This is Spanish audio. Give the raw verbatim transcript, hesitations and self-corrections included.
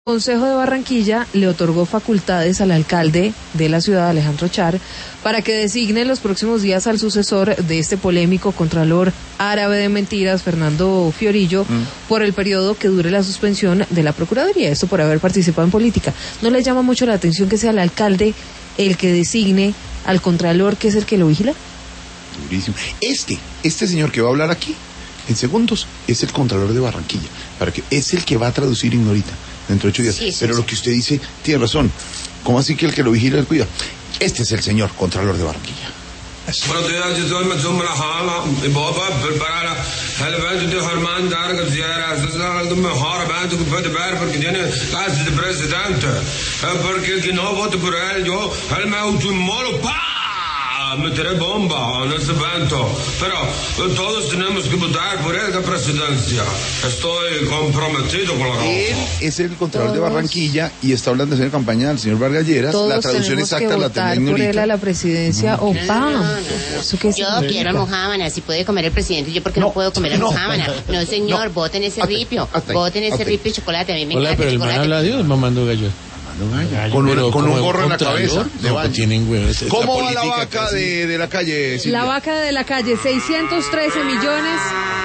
El Consejo de Barranquilla le otorgó facultades al alcalde de la ciudad, Alejandro Char, para que designe en los próximos días al sucesor de este polémico contralor árabe de mentiras, Fernando Fiorillo, mm. por el periodo que dure la suspensión de la Procuraduría, esto por haber participado en política. ¿No le llama mucho la atención que sea el alcalde el que designe al contralor, que es el que lo vigila? Durísimo. Este, este señor que va a hablar aquí, en segundos, es el contralor de Barranquilla, para que es el que va a traducir Ignorita dentro de ocho días. Sí, sí, Pero sí. Lo que usted dice tiene razón. ¿Cómo así que el que lo vigila el cuida? Este es el señor contralor de Barranquilla. Buenos días, yo soy Matsum Rahama, y Boba, preparar el evento de Germán Darga Zierra, es el mejor evento que puede ver porque tiene clases de presidente. Porque el que no vote por él, yo, él me automolo, ¡pa! Meteré bomba en ese evento, pero todos tenemos que votar por esa presidencia. Estoy comprometido con la causa. Él es el contralor de Barranquilla y está hablando de hacer campaña al señor Vargas Lleras. La traducción exacta la tenemos por él a la presidencia no, o no, ¡pam! No, no, no. Yo quiero mojábana, si puede comer el presidente, yo porque no, no puedo comer no, mojábana. No, señor, no. Voten ese hasta, ripio, hasta voten ese ripio de chocolate, a mí me Hola, encanta pero el el chocolate. man habla Dios, mamando gallo. Gallo, con, una, con un gorro en la cabeza. No, pues tienen, güey, ¿Cómo va la vaca de, de la calle, Silvia? La vaca de la calle, seiscientos trece millones.